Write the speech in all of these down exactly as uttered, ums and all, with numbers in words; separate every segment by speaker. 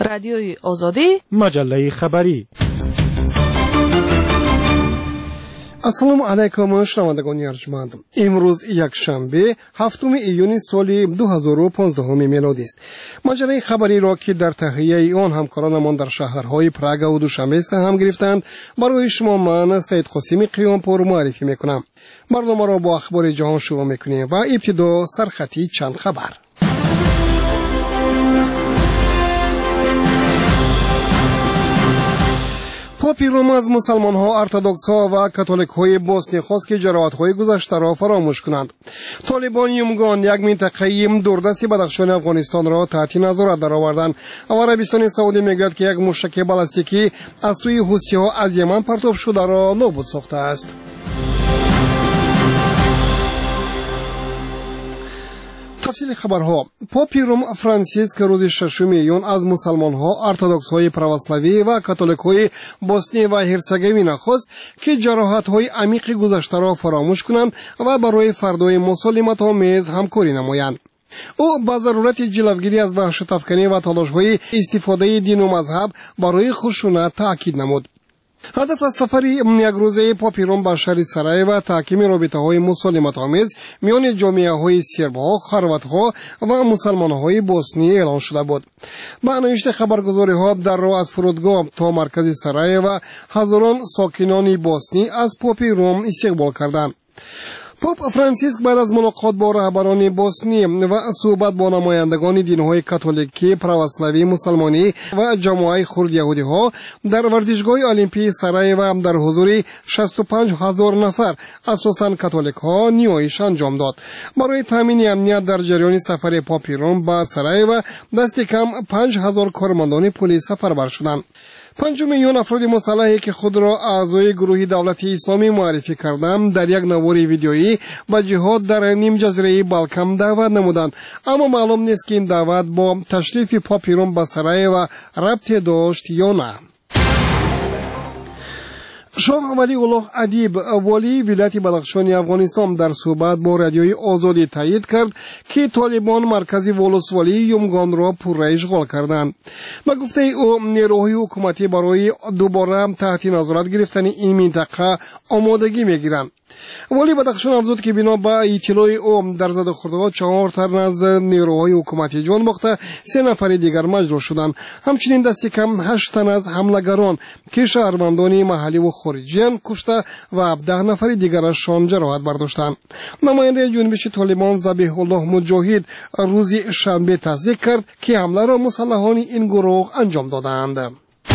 Speaker 1: رادیوی آزادی،
Speaker 2: مجله خبری.
Speaker 3: السلام علیکم شنوندگان ارجمند. امروز یک شنبه هفتم ایون سال دو هزار و پانزده میلادی است. مجله خبری را که در تهیه آن همکارانمان در شهرهای پراگ و دوشنبه سهم گرفتند برای شما من سید قاسمی قیامپور معرفی میکنم. برنامه را با اخبار جهان شروع میکنیم و ابتدا سرخطی چند خبر. پاپ روم از مسلمان ها، ارتدوکس ها و کاتولیک های بوسنی خواست که جراحت های گذشته را فراموش کنند. طالبان یومگان یک منطقه دوردست بدخشان افغانستان را تحت نظارت درآوردند و عربستان سعودی میگوید که یک موشک بالستیکی از سوی حوثی ها از یمن پرتاب شده را نابود ساخته است. تفصیل خبرها. پاپ روم فرانسیسک روز ششم ایون از مسلمان ها، ارتدوکس های پرواسلاوی و کاتولیک های بوسنی و هرزگوینه خواست که جراحت های عمیق گذشته را فراموش کنند و برای فردای مسالمت آمیز همکاری نمایند. او با ضرورت جلوگیری از وحشت افکنی و تلاش های استفاده دین و مذهب برای خشونت تاکید نمود. هدف از سفر یک روزه پاپ روم به شهر سرایو و تحکیم رابطه های مسالمت آمیز میان جامعه های سرب ها، خروات ها و مسلمان های بوسنی اعلان شده بود. با نوشته خبرگزاری ها در راه از فرودگاه تا مرکز سرایو هزاران ساکنان بوسنی از پاپ روم استقبال کردند. پاپ فرانسیسک بعد از ملاقات با رهبران بوسنی و صحبت با نمایندگان دین‌های کاتولیکی، پرواسلاوی، مسلمانی و جماعت خرد یهودی ها در ورزشگاه المپی سرایو در حضور شصت و پنج هزار نفر اساساً کاتولیک ها نیایش انجام داد. برای تامین امنیت در جریان سفر پاپ روم به سرایو دست کم پنج هزار کارمندان پلیس سفربر شدند. پنج میلیون افراد مسلحی که خود را اعضای گروه دولت اسلامی معرفی کردند در یک نوار ویدیویی به جهاد در نیم جزیره بالکان دعوت نمودند، اما معلوم نیست که این دعوت با تشریف پاپ روم به سرایو ربطی داشت یا نه. شاه ولی الله ادیب والی ولایت بدخشان افغانستان در صحبت با رادیوی آزادی تایید کرد که طالبان مرکز ولسوالی یومگان را پرره اشغال کردند. به گفته او نیروهای حکومتی برای دوباره تحت نظارت گرفتن این منطقه آمادگی میگیرند. ولی بدخشان افزود که بنا به اطلاع او در زده خورده‌ها چهار تن از نیروهای حکومتی جان باخته، سه نفر دیگر مجروح شدند. همچنین دست کم هشت تن از حملگران که شهروندان محلی و خارجیان کشته و ده نفر دیگرشان جراحت برداشتند. نماینده جنبش طالبان ذبیح الله مجاهد روز شنبه تصدیق کرد که حمله را مسلحان این گروه انجام دادند.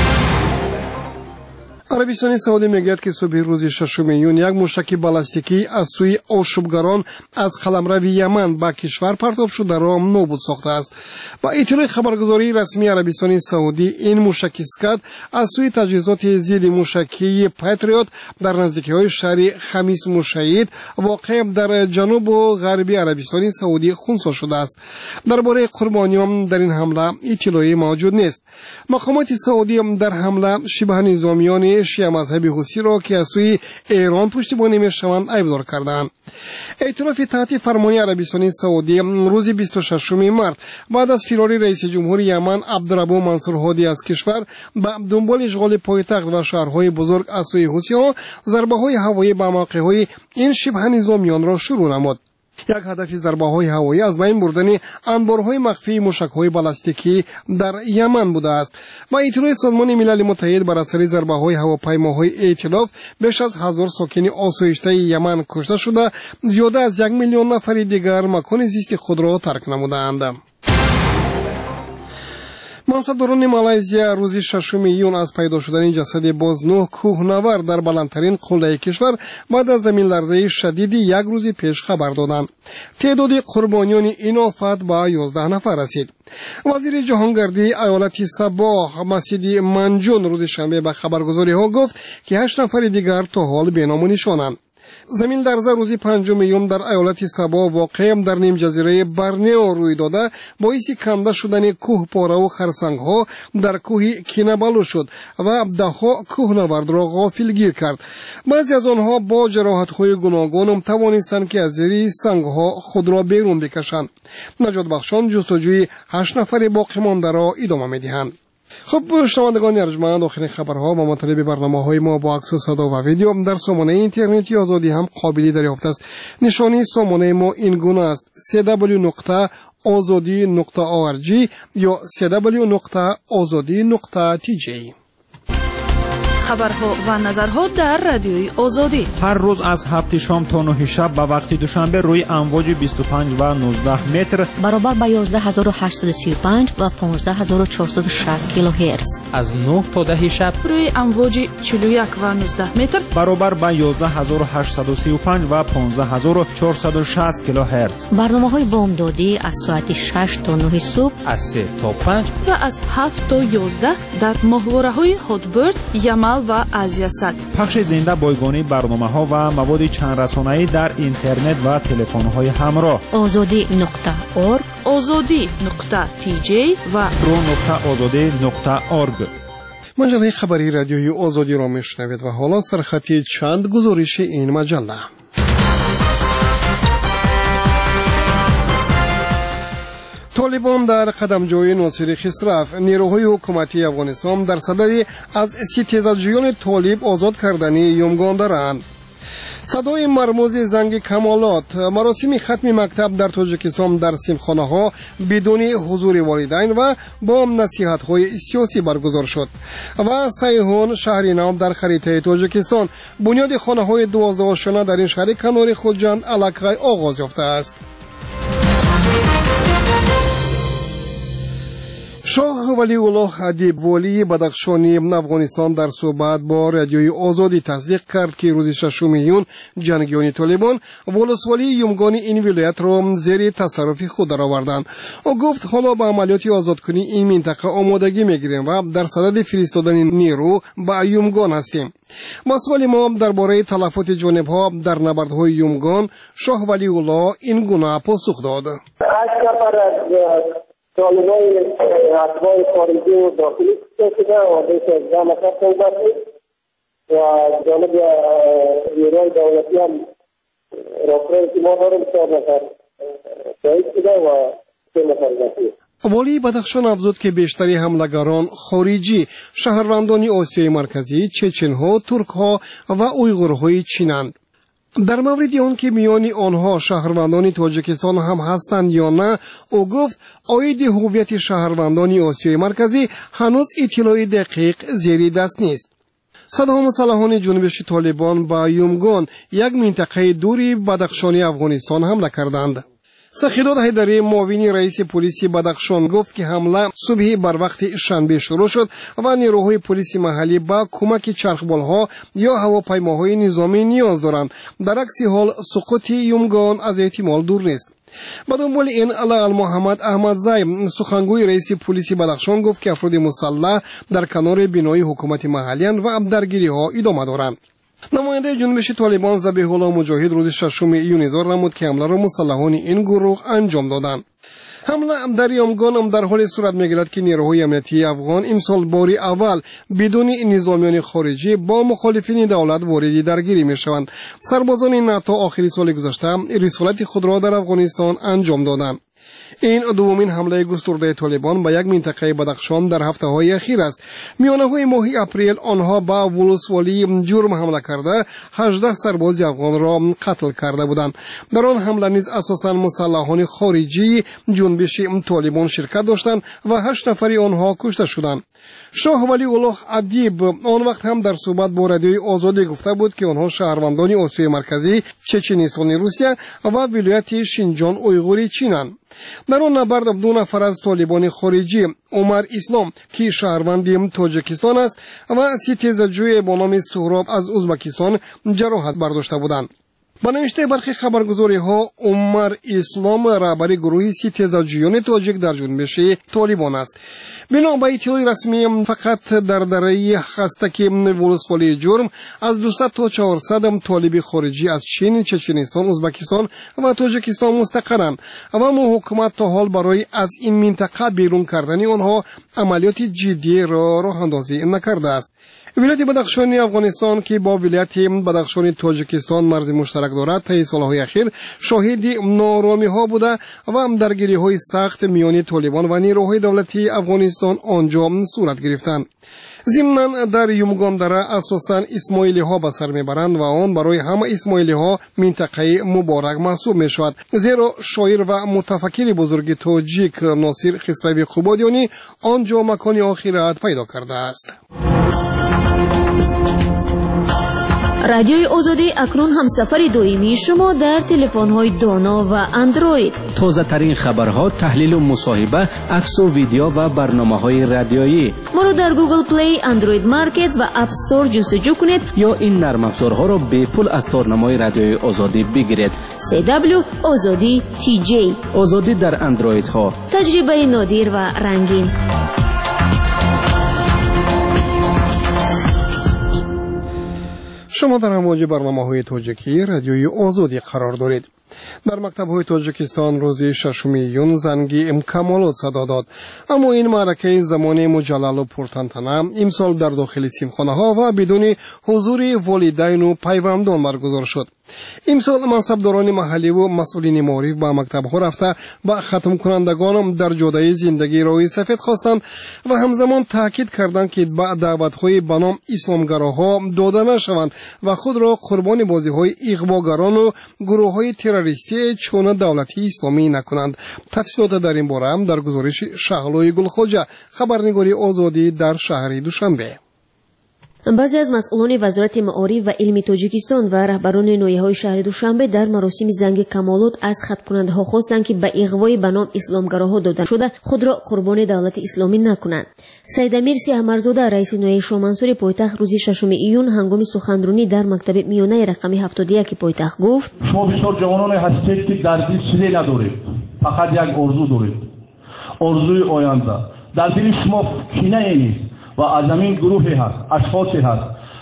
Speaker 3: عربستان سعودی میگوید که صبح روز ششم ایون یک موشک بالستیکی از سوی آشوبگران از قلمرو یمن به کشور پرتاب شده را نابود ساخته است. با اطلاع خبرگزاری رسمی عربستان سعودی این موشک اسکات از سوی تجهیزات ضد موشکی پاتریوت در نزدیکی‌های شهر خمیس مشهید واقع در جنوب و غربی عربستان سعودی خنثی شده است. درباره قربانیان در این حمله اطلاعی موجود نیست. مقامات سعودی در حمله شبه نظامیان شیعه مذهبی حوثی را که از سوی ایران پشتیبانی میشوند ایبدار کردند. ائتلاف تحت فرمانی عربستان سعودی روز بیست و ششم مارس بعد از فرار رئیس جمهور یمن عبدالربو منصور هادی از کشور به دنبال اشغال پایتخت و شهرهای بزرگ از سوی حوثی‌ها ضربه‌های هوایی به موقع‌های این شبه نظامیان را شروع نمود. یک هدف ضربه‌های هوایی از بین بردن انبارهای مخفی موشک‌های بالستیکی در یمن بوده است. با اطلاع سازمان ملل متحد بر اثر ضربه‌های هواپیماهای ائتلاف بیش از هزار ساکن آسایشته یمن کشته شده، زیاده از یک میلیون نفر دیگر مکان زیست خود را ترک نمودند. منصبداران مالایزیا روز ششم ایون از پیدا شدن جسد باز نه کوهنورد در بلندترین قله کشور بعد از زمین لرزه شدیدی یک روز پیش خبر دادند. تعداد قربانیان این آفت به یازده نفر رسید. وزیر جهانگردی ایالت سبا مسیدی منجون روز شنبه به خبرگزاری ها گفت که هشت نفر دیگر تا حال بی نام و نشانند. زمین لرزه روز پنجم ایون در ایالت سبا واقع در نیم جزیره برنئو روی داده باعث کنده شدن کوه پاره و خرسنگ ها در کوه کینابالو شد و ده ها کوهنورد را غافلگیر کرد. بعضی از آنها با جراحت های گوناگون توانستند که از زیر سنگ ها خود را بیرون بکشند. نجات بخشان جستجوی هشت نفر باقی مانده را ادامه میدهند. خب شنوندگان ارجمند، آخرین خبرها و مطالب برنامه‌های ما با عکس و صدا و ویدیو در سامانه اینترنتی آزادی هم قابل دریافت است. نشانی سامانه ما این گونه است: سی دبلیو نقطه آزادی نقطه او ار جی یا سی دبلیو نقطه آزادی نقطه تی جی.
Speaker 1: خبرها و نظرها در رادیوی آزادی
Speaker 2: هر روز از هفت شام تا نه شب به وقت دوشنبه روی امواج بیست و پنج و نوزده متر
Speaker 4: برابر با یازده هزار و هشتصد و سی و پنج و پانزده هزار و چهارصد و شصت کیلوهرتز،
Speaker 5: از نه تا ده شب
Speaker 1: روی امواج چهل و یک و نوزده متر
Speaker 2: برابر با یازده هزار و هشتصد و سی و پنج و پانزده هزار و چهارصد و شصت کیلوهرتز.
Speaker 4: برنامه‌های بامدادی از ساعت شش تا نه صبح،
Speaker 5: از سه تا پنج
Speaker 1: و از هفت تا یازده در ماهواره‌های هاتبرد، یمل و آزیاسات.
Speaker 2: پخش زنده بایگانی برنامه‌ها و مواد چند رسانه‌ای در اینترنت و تلفن‌های همراه.
Speaker 4: آزادی نقطه اورگ،
Speaker 1: آزادی نقطه تی جی و
Speaker 2: رو نقطه آزادی نقطه اورگ.
Speaker 3: مجله خبری رادیوی آزادی را میشنوید و حالا سرخطی چند گزارش این مجله. طالبان در قدمجوی ناصر خسرو، نیروهای حکومتی افغانستان در صدد از ستیزجویان طالب آزاد کردن یمگان دارند. صدای مرموز زنگ کمالات، مراسم ختم مکتب در تاجیکستان در سیمخانه ها بدون حضور والدین و با نصیحت های سیاسی برگزار شد. و سیهون، شهری نو در خریطه تاجیکستان، بنیاد خانه های دوازده آشنا در این شهر کنار خودجند علاقه آغاز یافته است. شاه ولی الله ادیب ولی بدخشانی افغانستان در صحبت با رادیوی آزادی تصدیق کرد که روز ششم ایون جنگیان طالبان ولسوالی یمگان این ولایت را زیر تصرف خود درآوردند. او گفت حالا به عملیات آزادکنی این منطقه آمادگی میگیریم و در صدد فرستادن نیرو به یمگان هستیم. مسئول ما درباره تلفات جانبها در نبردهای یمگان، شاه ولی الله این گونه پاسخ داد:
Speaker 6: طالبان اتباع خارجی و داخلی شده و بیش از ده نفر پیدا شد و جانب نیروهای دولتی هم راپورایی که ما داریم چهار نفر شهید شده و سه نفر زخمی.
Speaker 3: والی بدخشان افزود که بیشتری حملگران خارجی شهروندان آسیای مرکزی، چچنها، ترکها و اویغورهای چینند. در مورد آن که میان آنها شهروندان تاجیکستان هم هستند یا نه، او گفت عاید هویت شهروندان آسیای مرکزی هنوز اطلاعی دقیق زیر دست نیست. صدها مسلحان جنبش طالبان با یمگان، یک منطقه دوری بدخشانی افغانستان، حمله کردند. سخیداد حیدری، معاون رئیس پلیس بدخشان، گفت که حمله صبح بر وقت شنبه شروع شد و نیروهای پلیس محلی با کمک چرخبالها یا هواپیماهای نظامی نیاز دارند. در عکس حال سقوط یمگان از احتمال دور نیست. به دنبال این علی محمد احمد زی، سخنگوی رئیس پلیس بدخشان، گفت که افراد مسلح در کنار بینای حکومت محلی و درگیری ها ادامه دارند. نماینده جنبش طالبان ذبیح الله مجاهد روز ششم ایون اظهار نمود که حمله را مسلحان این گروه انجام دادند. حمله در یمگان در حال صورت میگیرد که نیروهای امنیتی افغان امسال باری اول بدون نظامیان خارجی با مخالفین دولت وارد درگیری میشوند. سربازان ناتو آخری سال گذشته رسالت خود را در افغانستان انجام دادند. این دومین حمله گسترده طالبان به یک منطقه بدخشان در هفته های اخیر است. میانه های ماه اپریل آنها با ولسوالی جرم حمله کرده هجده سرباز افغان را قتل کرده بودند. در آن حمله نیز اساساً مسلحان خارجی جنبش طالبان شرکت داشتند و هشت نفر آنها کشته شدند. شاه ولی الله ادیب آن وقت هم در صحبت با رادیوی آزادی گفته بود که آنها شهروندان آسیای مرکزی، چچنستان روسیه و ولایت شینجان اویغوری چینند. در آن نبرد دو نفر از طالبان خارجی، عمر اسلام که شهروند تاجیکستان است و ستیزجوی با نام سهراب از ازبکستان جراحت برداشته بودند. با نوشته برخی خبرگزاری ها، عمر اسلام رهبر گروه ستیزجویان تاجیک در جنبش طالبان است. بنا به اطلاع رسمی فقط در دره خستک ولسوالی جرم از دویست تا چهارصد طالب خارجی از چین، چچنستان، ازبکستان و تاجیکستان مستقرند و ما حکومت تا حال برای از این منطقه بیرون کردن آنها عملیات جدی را راه اندازی نکرده است. ولایت بدخشان افغانستان که با ولایت بدخشان تاجیکستان مرز مشترک دارد طی سالهای اخیر شاهد ناآرامی ها بوده و هم درگیری های سخت میان طالبان و نیروهای دولتی افغانستان آنجا صورت گرفتند. ضمناً در یومگان دره اساساً اسماعیلی ها به سر میبرند و آن برای همه اسماعیلی ها منطقه مبارک محسوب می شود، زیرا شاعر و متفکر بزرگ تاجیک ناصر خسروی قبادیانی آنجا مکان آخرت پیدا کرده است.
Speaker 7: رادیوی آزادی اکنون همسفر دائمی شما در تلفن‌های دانا و اندروید.
Speaker 8: تازه ترین خبرها، تحلیل و مصاحبه، عکس و ویدیو و برنامه‌های رادیویی.
Speaker 7: ما رو در گوگل پلی، اندروید مارکت و اپ استور جستجو کنید
Speaker 8: یا این نرم افزارها را به پول از تارنمای رادیوی آزادی بگیرید.
Speaker 7: سی دبلیو آزادی تی جی.
Speaker 8: آزادی در اندروید ها.
Speaker 7: تجربه نادر و رنگین.
Speaker 3: شما در امواج برنامه‌های تاجیکی رادیوی آزادی قرار دارید. در مکتب‌های تاجیکستان روز ششم ایون زنگ کمالات صدا داد، اما این معرکه زمان مجلل و پرتنطنه امسال در داخل سیمخانه‌ها و بدون حضور والدین و پیوندان برگزار شد. امسال منصبداران محلی و مسئولین معارف به مکتب‌ها رفته و ختم کنندگان در جاده زندگی راه سفید خواستند و همزمان تاکید کردند که به دعوت‌های به نام اسلامگراها داده نشوند و خود را قربانی بازی‌های اغواگران و گروه‌های تروریستی چون دولتی اسلامی نکنند. تفصیلات در این باره هم در گزارش شغلای گلخواجه، خبرنگاری آزادی در شهر دوشنبه.
Speaker 7: بعضی از مسئولان وزارت معارف و علم تاجیکستان و رهبران نویه‌های شهر دوشنبه در مراسم زنگ کمالات از خط کننده‌ها خواستند که به اغوای به نام اسلامگراها داده شده خود را قربان دولت اسلامی نکنند. سید امیر سیاحمرزاده رئیس نویه شاهمنصور پایتخت روز ششم ایون هنگام سخنرانی در مکتب میانه رقم هفتاد و یک پایتخت گفت:
Speaker 9: شما بسیار جوانانی هستید که در دل چیزی ندارید، فقط یک آرزو دارید، آرزوی آینده. در دل شما کینه نیست و از همین گروهی هست، اشخاصی هست،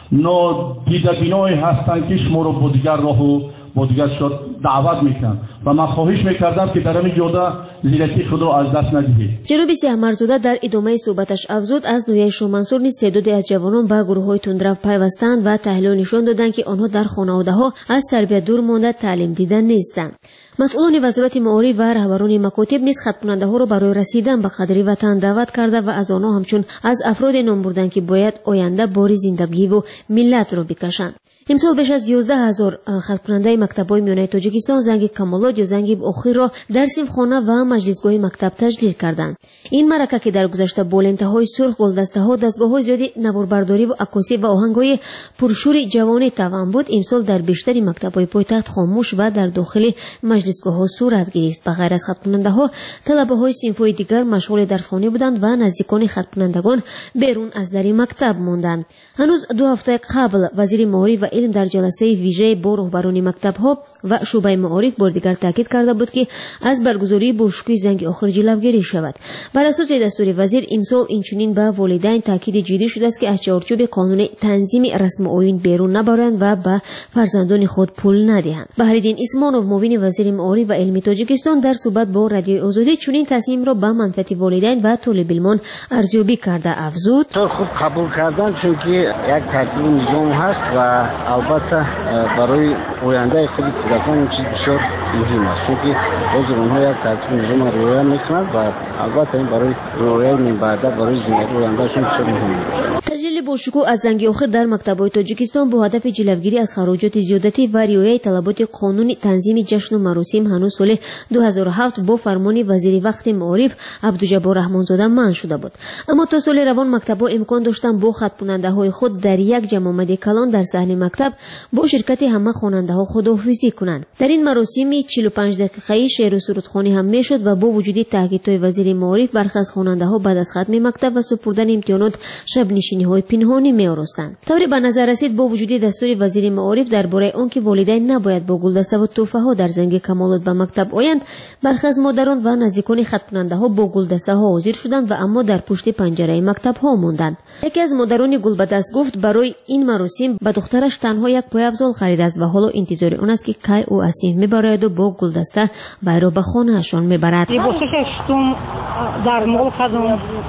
Speaker 9: نادیده بینایی هستند که شما را با دیگر راه و با دیگر شد دعوت میکنند و من خواهش میکردم که در همین جاده زیرکی خود را از دست ندهید.
Speaker 7: جناب سیاحمرزاده در ادامه صحبتش افزود از نویه شاهمنصور نیز تعدادی از جوانان به گروه‌های تندرو پیوستند و تحلیل نشان دادند که آنها در خانواده‌ها از تربیت دور مانده تعلیم دیده نیستند. مسئولان وزارت معارف و رهبران مکاتب نیز خط کننده‌ها را برای رسیدن به قدر وطن دعوت کرده و از آنها همچون از افراد نام بردند که باید آینده بار زندگی و ملت را بکشند. امسال بیش از یازده هزار خط کننده مکتب‌های میانه تاجیکستان زنگ کمالات یا زنگ اخیر را در سیمخانه و مجلسگاه مکتب تجلیل کردند. این معرکه که در گذشته با لنته‌های سرخ، گلدسته‌ها، دستگاه‌های زیادی نواربرداری و عکاسی و آهنگ‌های پرشور جوانی توام بود، امسال در بیشتر مکتب‌های پایتخت خاموش و در داخل مجلسگاه‌ها صورت گرفت. بغیر از خط کننده‌ها، طلبه‌های صنف‌های دیگر مشغول درسخوانی بودند و نزدیکان خط کنندگان بیرون از در مکتب ماندند. هنوز دو هفته قبل وزیر معارف و علم در جلسه ویژه با رهبران مکتب‌ها و شعبه معارف بار دیگر تاکید کرده بود که از برگزاری باشگوی زنگ آخر جلوگیری شود. بر اساس دستور وزیر امسال اینچنین به والدین تاکید جدی شده است که از چارچوب قانون تنظیم رسم آیین بیرون نبرند و به فرزندان خود پول ندهند. بهرالدین اسمانوف معاون وزیر معارف و علم تاجیکستان در صحبت با رادیوی آزادی چنین تصمیم را به منفعت والدین و طالب علمان ارزیابی کرده افزود:
Speaker 10: خوب قبول کردن چون که یک ترتیب نظام هست و البته برای آینده خود کودکان این چیز بسیار مهم است، چون که باز اونها یک ترتیب نظام را رعایت میکنند و البته این برای رعایت من بعد برای زندگی آیندهشون بسیار مهم است.
Speaker 7: تجلیل باشکوه از زنگ آخر در مکتب‌های تاجیکستان با هدف جلوگیری از خراجات زیادتی و رعایت طلبات قانونی تنظیم جشن و مراسم هنوز سال دو هزار و هفت با فرمان وزیر وقت معارف عبدالجبار رحمانزاده منع شده بود، اما تا سال روان مکتب‌ها امکان داشتند با خط کننده‌های خود در یک جمع کلان در صحن مکتب با شرکت همه خواننده‌ها خداحافظی کنند. در این مراسم چهل و پنج دقیقه‌ای شعر و سرودخوانی هم میشد و با وجود تاکیدهای وزیر معارف برخی از خواننده‌ها بعد از ختم مکتب و سپردن امتحانات شب نشینی‌های پنهانی می‌آراستند. طوری به نظر رسید با وجود دستور وزیر معارف درباره آنکه والدین نباید با گلدسته و تحفه‌ها در زنگ کمالات به مکتب آیند، برخی از مادران و نزدیکان خط کننده‌ها با گلدسته‌ها حاضر شدند و اما در پشت پنجره مکتب‌ها ماندند. یکی از مادران گل به دست گفت برای این مراسم به دخترش تنها یک پایافزال خرید است و حالا انتظار آن است که کی او اسیم میبرد و با گلدسته وی را به خانه‌شان میبرد.
Speaker 11: لباسی که شتم در مول کردم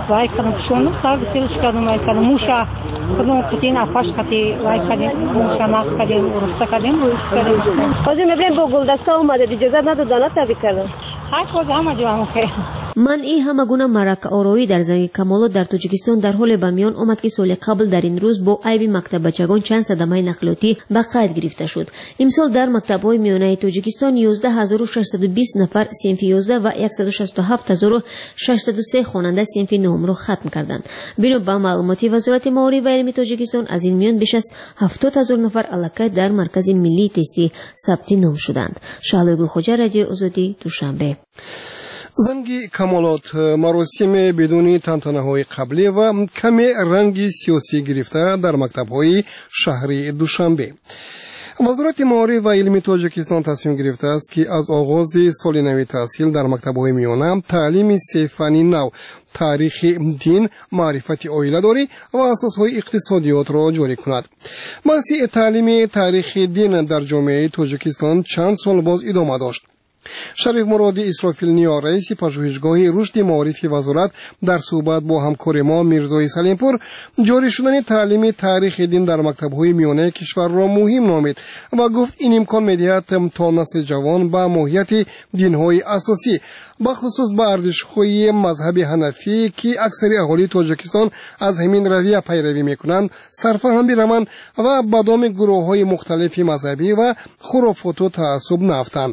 Speaker 11: وای کردم شونم سر بسیارش کردم وای کردم موشا کدوم قطعین افاش قطعی وای کردیم موشا نقص کردیم ورسته کردیم رویش کردیم
Speaker 12: خواهی میبریم با گلدسته اومده دیجازت ندادانه تبی کردم
Speaker 11: های خود همه جوام خیلی
Speaker 7: من ای همه گونه مرک آرایی در زنگ کمالات در تاجیکستان در حال به میان آمد که سال قبل در این روز با عیب مکتب بچگان چند صدمه نقلاتی به قید گرفته شد. امسال در مکتب‌های میانه تاجیکستان یازده هزار و ششصد و بیست نفر صنف یازده و صد و شصت و هفت هزار و ششصد و سه خواننده صنف نهم را ختم کردند. بنا به معلومات وزارت معارف و علم تاجیکستان از این میان بیش از هفتاد هزار نفر الکی در مرکز ملی تستی ثبت نام شدند. شهلوی خوجا، رادیو آزادی، دوشنبه.
Speaker 3: زنگی کمالات مراسم بدون تنتنه‌های قبلی و کمی رنگی سیاسی گرفته در مکتب‌های شهری دوشنبه. وزارت معارف و علم تاجیکستان تصمیم گرفته است که از آغاز سال نو تحصیل در مکتب‌های میانه تعلیم سه فن نو، تاریخ دین، معرفت عایله‌داری و اساسهای اقتصادیات را جاری کند. مسیر تعلیم تاریخ دین در جامعه تاجیکستان چند سال باز ادامه داشت. شریف مرادی اسرافیل نیا، رئیس پژوهشگاه رشد معارفی وزارت، در صحبت با همکار ما میرزای سلیمپور جاری شدن تعلیم تاریخ دین در مکتب‌های میانه کشور را مهم نامید و گفت این امکان می‌دهد تا نسل جوان به ماهیت دین‌های اساسی به خصوص به ارزش‌های مذهب حنفی که اکثر اهالی تاجیکستان از همین رویه پیروی می‌کنند سرفهم بروند و به دام گروه‌های مختلف مذهبی و خرافات و تعصب نافتند.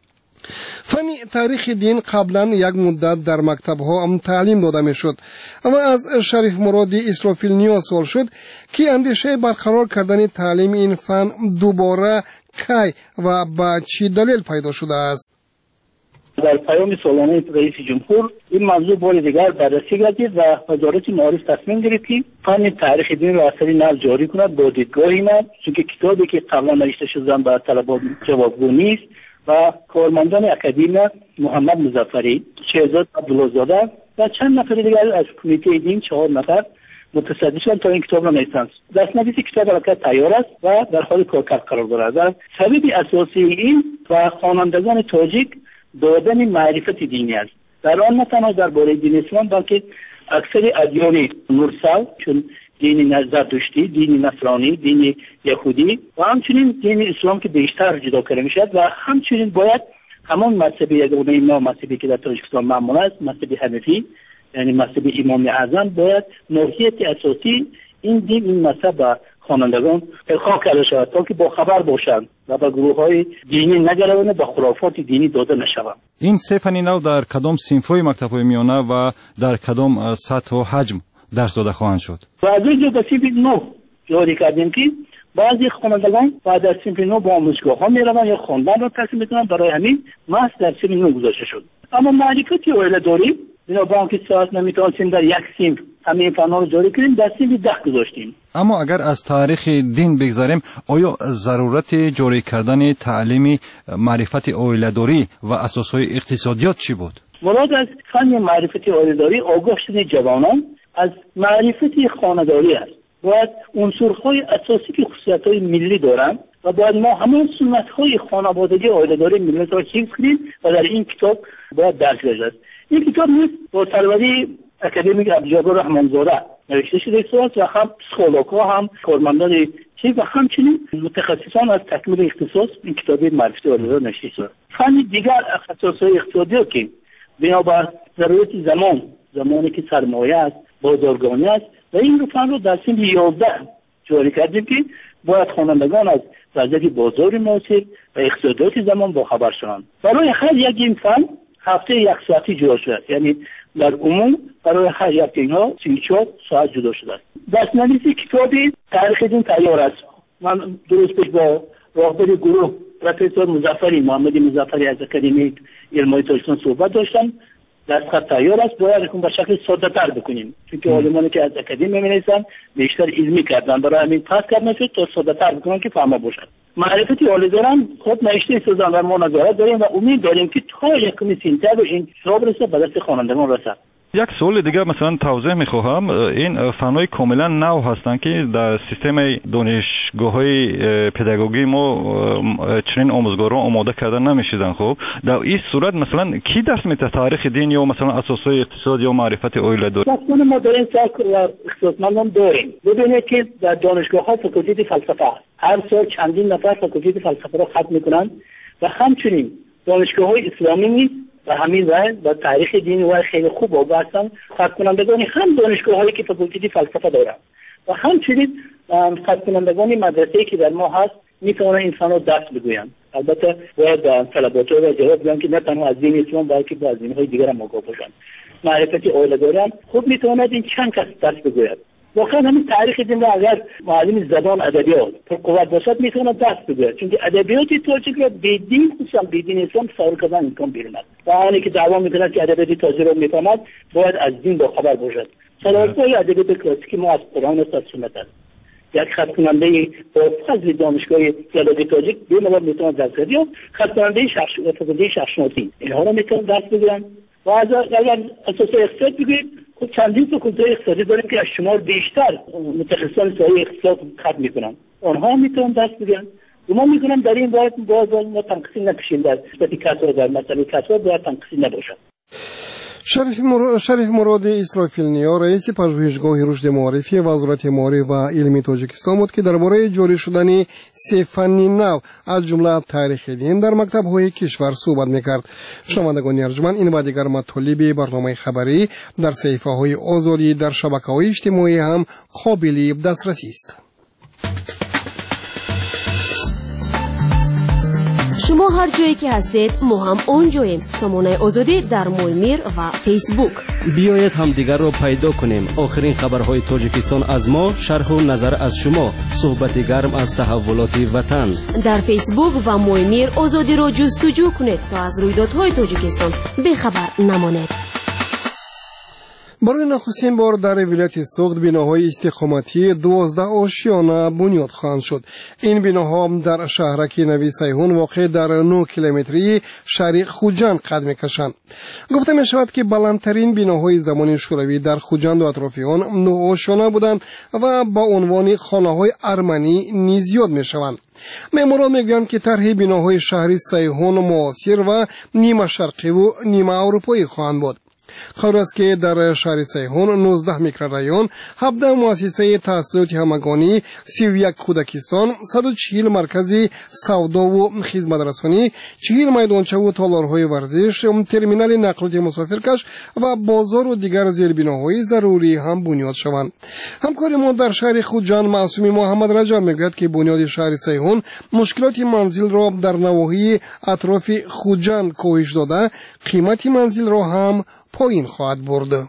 Speaker 3: فن تاریخ دین قبلا یک مدت در مکتب‌ها هم تعلیم داده می‌شد و از شریف مرادی اسرافیل نیا سوال شد که اندیشه برقرار کردن تعلیم این فن دوباره کی و با چی دلیل پیدا شده است.
Speaker 13: در پیام سالانه رئیس جمهور این موضوع بار دیگر بررسی گردید و وزارت معارف تصمیم گرفت که فن تاریخ دین را اثری نو جاری کند با دیدگاهی نو، چون که کتابی که قبلا نوشته شده به طلبات جوابگو نیست و کارمندان اکادمی محمد مظفری، شهزاد عبدالله‌زاده و چند نفر دیگر از کمیته دین، چهار نفر متصدی شدند تا این کتاب را نویسند. دستنویس کتاب البته تیار است و در حال کارکرد قرار دارد. سبب اساسی این و خوانندگان تاجیک دادن معرفت دینی است. در آن نه تنها درباره دین اسلام بلکه اکثر ادیان مرسل چون دین زرتشتی، دین نصرانی، دین یهودی و همچنین دین اسلام که بیشتر جدا کرده میشد و همچنین باید همان مذهب یگانه ما مذهبی که در تاجیکستان معمول است، مذهب حنفی یعنی مذهب امام اعظم، باید ماهیت اساسی این دین این مذهب به خوانندگان القا کرده شود تا که با خبر باشند و به گروه‌های دینی نگرایند، به خرافات دینی داده نشوند.
Speaker 14: این سه فن نو در کدام صنف‌های مکتب‌های میانه و در کدام سطح و حجم درس داده خواهند شد؟
Speaker 13: و از اینجا به صنف نو جاری کردیم که بعضی خوانندگان بعد از صنف نو با آموزشگاه‌ها میروند یا خواندن را تحصیل میکنند. برای همین محض در صنف نو گذاشته شد. اما معرفت عایله‌داری بنابراین که ساعت نمیتونیم در یک صنف همه فن‌ها رو جاری کنیم، در صنف ده گذاشتیم.
Speaker 14: اما اگر از تاریخ دین بگذاریم، آیا ضرورت جاری کردن تعلیم معرفت عایله‌داری و اساسهای اقتصادیات چی بود؟
Speaker 13: مراد از فن معرفت عایله‌داری آگاه شدن جوانان از معرفت خانه‌داری است. باید عنصرهای اساسی که خصوصیت‌های ملی دارند و باید ما همون سنت‌های خانوادگی عایله‌داری ملی را حفظ کنیم و در این کتاب باید درس بشه. این کتاب نیست با سروری اکادمیک عبدالجبار رحمانزاده نوشته شده است و هم پسیکولوژها هم کارمندان چیز و همچنین متخصصان از تکمیل اختصاص این کتاب معرفت عایله‌داری نوشته شده. فن دیگر اختصاص‌های اقتصادی که بنابر ضرورت زمان زمانی که سرمایه است، بازارگانی است و این فن رو در صنف یازده جاری کردیم که باید خوانندگان از وضعیت بازار معاصر و اقتصادیات زمان با خبر شوند. برای هر یک این فن هفته یک ساعتی جدا شده است، یعنی در عموم برای هر یک اینها سی و چهار ساعت جدا شده است. دستنویس کتابی تاریخ دین تیار است. من درست پیش با راهبر گروه پروفسور مظفری محمد مظفری از اکادمی علم‌های تاجیکستان صحبت داشتم. دستخط تیار است، باید به شکل ساده تر بکنیم چون که علمانی که از اکادمی می‌نویسن بیشتر علمی کردن، برای همین پس کردن شد تا ساده تر بکنن که فهمه باشد. معرفت عایله‌داران خود نوشته سازن و ما نظارت داریم و امید داریم که تا یکم سپتامبر این کتاب رسه به دست خوانندگان رسد.
Speaker 15: یک سوال دیگه مثلا توضیح میخواهم. این فنای کاملا نو هستند که در سیستم دانشگاه‌های پداگوژی ما چنین آموزگاران آماده کردن نمیشدن. خب در این صورت مثلا کی درس میده تاریخ دین یا مثلا اساسهای اقتصاد یا معرفت اولیاداری؟
Speaker 13: مثلا ما در این سال اختصاصمندان داریم. ببینید که در دانشگاه‌ها فاکولته فلسفه هر سال چندین نفر فاکولته فلسفه را ختم میکنن و همچنین دانشگاه‌های اسلامی نیز و همین راه با تاریخ دینی و خیلی خوب وابستن ختم کنندگان هم دانشگاه‌هایی که فاکولته فلسفه دارند و همچنین ختم کنندگان مدرسه‌ای که در ما هست میتونن این فن رو درس بگویند. البته باید طلبات را جواب بدن که نه تنها از دین اسلام بلکه با دین‌های دیگر هم آگاه باشند. معرفت اولیاداری هم خوب میتواند این چند کس درس بگوید. واقعا همین تاریخ دین را اگر معلم زبان ادبیات پر قوت باشد میتواند درس بگوید، چون ادبیات تاجیک را بدین خصوصا بدین اسلام سوال کردن امکان بیرونند و آنی که دعوا میکند که ادبیات تاجیک را میفهمد باید از دین با خبر باشد. سلاسل ادبیات کلاسیک ما از قرآن و سنت است. یک خط کننده با فضل دانشگاه جلال تاجیک دو نوع میتواند درس بدهد یا خط کننده شخص فضل شخصناسی اینها را میتواند درس بدهند. و اگر اساس اقتصاد بگویید خب چندین فاکولته اقتصادی داریم که از شمار بیشتر متخصصان سایه اقتصاد ختم میکنن، آنها میتونن درس بگن. گمان میکنم در این باید باز ما تنقیصی نکشیم در نسبت کسب در مسئله کسب باید تنقیصی نباشد.
Speaker 3: شریف مراد شریف مراد اسرافیل نیا رئیس پژوهشگاه رشد معرفی وزارت معارف و علم تاجیکستان بود که درباره جاری شدن سه فن نو از جمله تاریخ دین در مکتب‌های کشور صحبت می‌کرد. شنوندگان ارجمند، این و دیگر مطالب برنامه خبری در صفحه‌های آزادی در شبکه‌های اجتماعی هم قابل دسترسی است.
Speaker 7: شما هر جایی که هستید ما هم اون جاییم. سامانه آزادی در مویمیر و فیسبوک.
Speaker 8: بیایید هم دیگر رو پیدا کنیم. آخرین خبرهای تاجیکستان از ما، شرح و نظر از شما، صحبت گرم از تحولات وطن.
Speaker 7: در فیسبوک و مویمیر آزادی رو جستجو کنید تا از رویدادهای تاجیکستان بخبر نمانید.
Speaker 3: برای نخستین بار در ولایت سوخت بناهای استقامتی دوازده آشیانه بنیاد خواهند شد. این بناها در شهرک نوی سیحون واقع در نه کیلومتری شرق خوجند قد می‌کشند. گفته می شود که بلندترین بناهای زمان شوروی در خوجند و اطراف آن نه آشیانه بودند و با عنوان خانه‌های ارمنی نیز یاد می‌شوند. معماران میگویند که طرح بناهای شهری سیحون معاصر و نیمه شرقی و نیمه اروپایی خواهند بود. خبر است که در شهر سیحون نوزده میکرورایون، هفده مؤسسه تحصیلات همگانی، سی و یک کودکستان، صد و چهل مرکز سودا و خدمترسانی، چهل میدانچه و تالارهای ورزش، ترمینال نقلیه مسافرکش و بازار و دیگر زیربناهای ضروری هم بنیاد شوند. همکار ما در شهر خوجند معصومی محمد رجب میگوید که بنیاد شهر سیحون مشکلات منزل را در نواحی اطراف خوجند کاهش داده، قیمت منزل را هم پایین خواهد برد.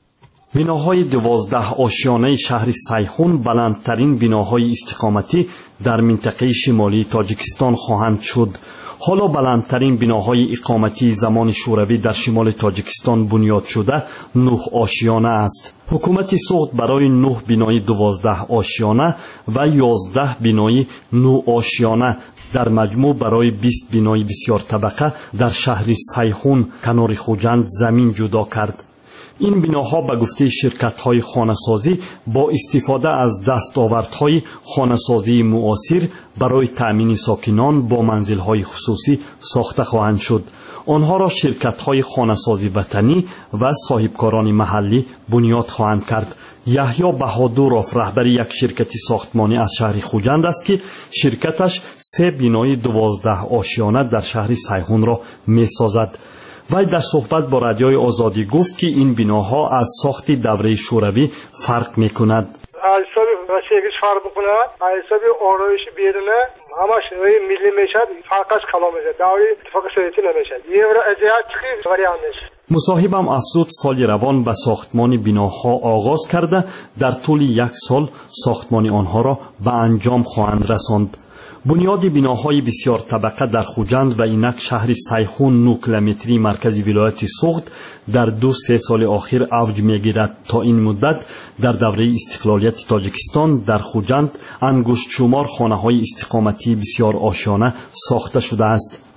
Speaker 16: بناهای دوازده آشیانه شهر سیحون بلندترین بناهای استقامتی در منطقه شمالی تاجیکستان خواهند شد. حالا بلندترین بناهای اقامتی زمان شوروی در شمال تاجیکستان بنیاد شده نه آشیانه است. حکومت سوخت برای نه بنای دوازده آشیانه و یازده بنای نه آشیانه در مجموع برای بیست بنای بسیار طبقه در شهر سیحون کنار خوجند زمین جدا کرد. این بناها به گفته شرکت‌های خانه‌سازی با استفاده از دستاوردهای خانه‌سازی معاصر برای تأمین ساکنان با منزل‌های خصوصی ساخته خواهند شد. آنها را شرکت‌های خانه‌سازی وطنی و صاحبکاران محلی بنیاد خواهند کرد. یحیی بهادروف رهبر یک شرکت ساختمانی از شهر خوجند است که شرکتش سه بنای دوازده آشیانه در شهر سیحون را می‌سازد. وی در صحبت با رادیوی آزادی گفت که این بناها از ساخت دوره شوروی فرق می‌کند.
Speaker 17: از حساب وسیعش فرق می‌کند، از حساب آرایش بیرونه همش ملی میشد، فرقش کلام میشه. دوره اتفاق سوویتی نمیشه. یه را اجازه چخی ولی هم میشه.
Speaker 16: مصاحبم افزود سال روان به ساختمان بناها آغاز کرده در طول یک سال ساختمان آنها را به انجام خواهند رساند. بنیاد بناهای بسیار طبقه در خوجند و اینک شهر سیحون نه کیلومتری مرکز ولایت سوخت در دو سه سال آخر اوج میگیرد. تا این مدت در دوره استقلالیت تاجیکستان در خوجند انگشت شمار خانه‌های استقامتی بسیار آشیانه ساخته شده است.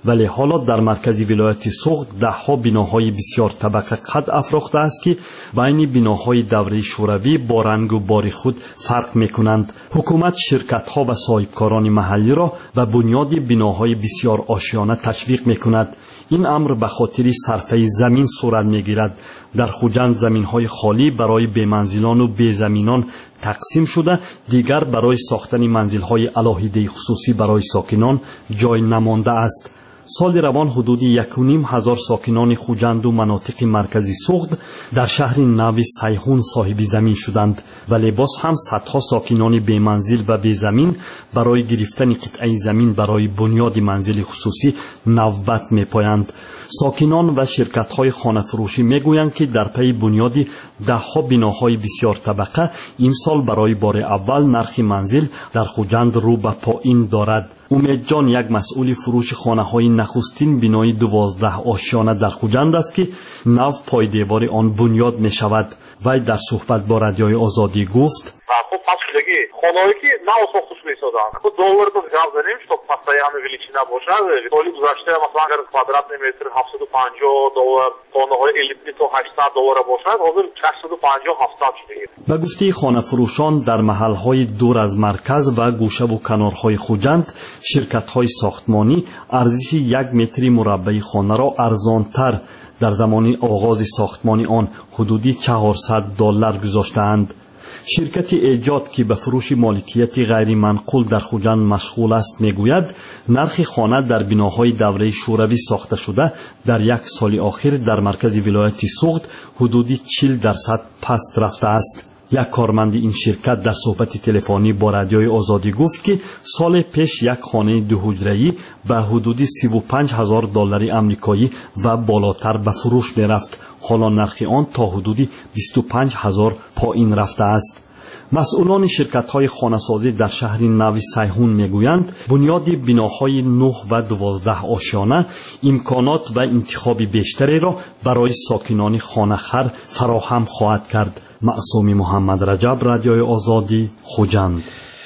Speaker 16: ولی حالا در مرکز ولایت سوخت ده ها بناهای بسیار طبقه قد افراخته است که بین بناهای دوره شوروی با رنگ و بار خود فرق میکنند. حکومت شرکت ها و صاحبکاران محلی را و بنیاد بناهای بسیار آشیانه تشویق میکند. این امر به خاطر صرفه زمین صورت میگیرد. در خوجند زمین های خالی برای بی‌منزلان و بی‌زمینان تقسیم شده، دیگر برای ساختن منزل های علاهیده خصوصی برای ساکنان جای نمانده است. سال روان حدود یک و نیم هزار ساکنان خوجند و مناطق مرکزی سوخت در شهر نو سیحون صاحب زمین شدند، ولی باز هم صدها ساکنان بی منزل و بی زمین برای گرفتن قطعه زمین برای بنیاد منزل خصوصی نوبت می پایند. ساکنان و شرکت های خانه فروشی می گویند که در پی بنیاد ده ها بناهای بسیار طبقه امسال برای بار اول نرخ منزل در خوجند رو به پایین دارد. امید جان یک مسئول فروش خانه های نخستین بنای دوازده آشیانه در خوجند است که نو پای دیوار آن بنیاد می شود. وی در صحبت با رادیوی آزادی گفت:
Speaker 18: خب پس دیگه خانه‌ای که نو ساخته می‌سازن خب دلار رو جواب بدیم تا постоянно величина باشد. سالی گذشته مثلا اگر کوادرات متر هفتصد و پنجاه دلار، خانه‌های الیپتی تا هشتصد دلار باشد، حاضر ششصد و پنجاه هفتاد شده.
Speaker 16: به گفته خانه فروشان در محل‌های دور از مرکز و گوشه و کنارهای خوجند شرکت‌های ساختمانی ارزش یک متر مربع خانه را ارزان‌تر در زمان آغاز ساختمان آن حدودی چهارصد دلار گذاشتند. شرکت ایجاد که به فروش مالکیت غیر منقول در خوجند مشغول است میگوید نرخ خانه در بناهای دوره شوروی ساخته شده در یک سال آخر در مرکز ولایت سوخت حدودی چهل درصد پست رفته است. یک کارمند این شرکت در صحبت تلفنی با رادیوی آزادی گفت که سال پیش یک خانه دو حجره‌ای به حدود سی و پنج هزار دلار آمریکایی و بالاتر به فروش می رفت. حالا نرخ آن تا حدود بیست و پنج هزار پایین رفته است. مسئولان شرکت‌های خانه‌سازی در شهر نو سیحون میگویند بنیاد بناهای نه و دوازده آشیانه امکانات و انتخاب بیشتری را برای ساکنان خانه‌خوار فراهم خواهد کرد. معصومی محمد رجب، رادیوی آزادی، خوجند.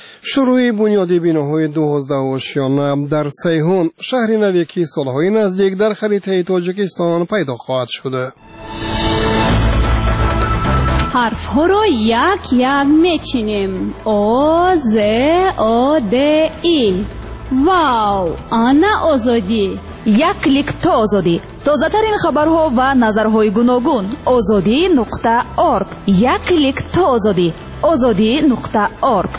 Speaker 3: شروع بنیاد بناهای دوازده آشیانه در سیحون شهر نوی که سالهای نزدیک در خریطه تاجیکستان پیدا خواهد شده.
Speaker 19: حرف ها را یک یک میچینیم. او ز او د ای. واو، آنا آزادی.
Speaker 1: یک کلیک تا آزادی. تازه ترین خبرها و نظرهای گوناگون. آزادی نقطه اورگ. یک کلیک تا آزادی. آزادی نقطه اورگ.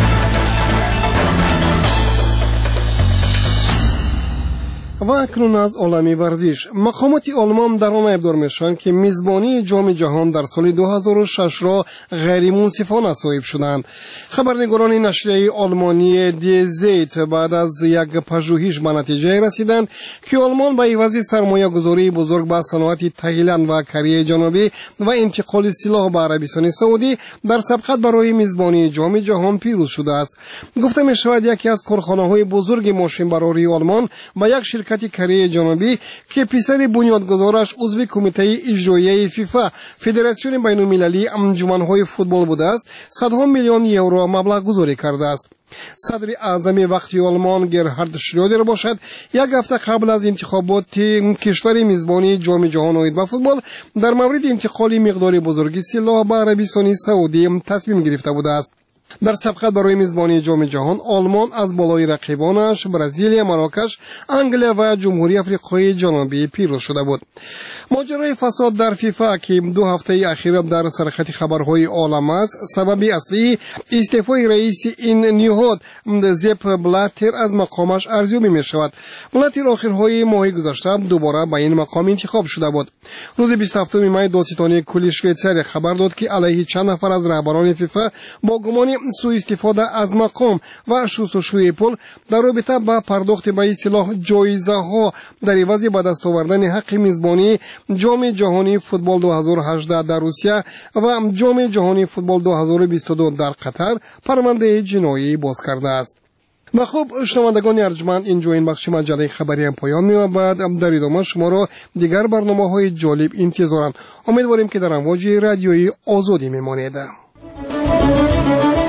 Speaker 3: و اکنون از عالمی ورزش. مقامات آلمان در آن ابدار میشوند که میزبانی جام جهان در سال دو هزار و شش را غیر منصفانه صاحب شدند. خبرنگاران نشریه آلمانی دی زیت بعد از یک پژوهش به نتیجه رسیدند که آلمان به عوض سرمایه گذاری بزرگ به صنعت تایلند و کره جنوبی و انتقال سلاح به عربستان سعودی در سبقت برای میزبانی جام جهان پیروز شده است. گفته می شود یکی از کارخانه‌های بزرگ ماشین براری آلمان با یک شرکت کره جنوبی که پسر بنیادگذارش عضو کمیته اجرایی فیفا فدراسیون بین المللی انجمن‌های فوتبال بوده است، صدها میلیون یورو مبلغ گذاری کرده است. صدر اعظم وقتی آلمان گرهارد شرودر باشد یک هفته قبل از انتخابات کشور میزبانی جام جهان اوید به فوتبال در مورد انتقال مقدار بزرگی سلاح به عربستان سعودی تصمیم گرفته بوده است. در سبقت برای میزبانی جام جهان آلمان از بالای رقیبانش برزیل، مراکش، انگلیا و جمهوری آفریقای جنوبی پیروز شده بود. ماجرای فساد در فیفا که دو هفته اخیر در سرخط خبرهای عالم است، سبب اصلی استعفای رئیس این نهاد زپ بلاتر از مقامش ارزیابی می شود. بلاتر آخرهای ماه گذشته دوباره به این مقام انتخاب شده بود. روز بیست و هفتم می دادستانی کل شویتزاری خبر داد که علیه چند نفر از رهبران فیفا با گمان سوء استفاده از مقام و شستشوی پول در رابطه با پرداخت به اصطلاح جایزه ها در عوض به دست آوردن حق میزبانی جام جهانی فوتبال دو هزار و هجده در روسیه و جام جهانی فوتبال دو هزار و بیست و دو در قطر پرونده جنایی باز کرده است. و خب شنوندگان ارجمند، اینجا این بخش مجله خبری هم پایان می‌یابد. در ادامه شما را دیگر برنامه‌های جالب انتظارند. امیدواریم که در امواج رادیویی آزادی میمانید.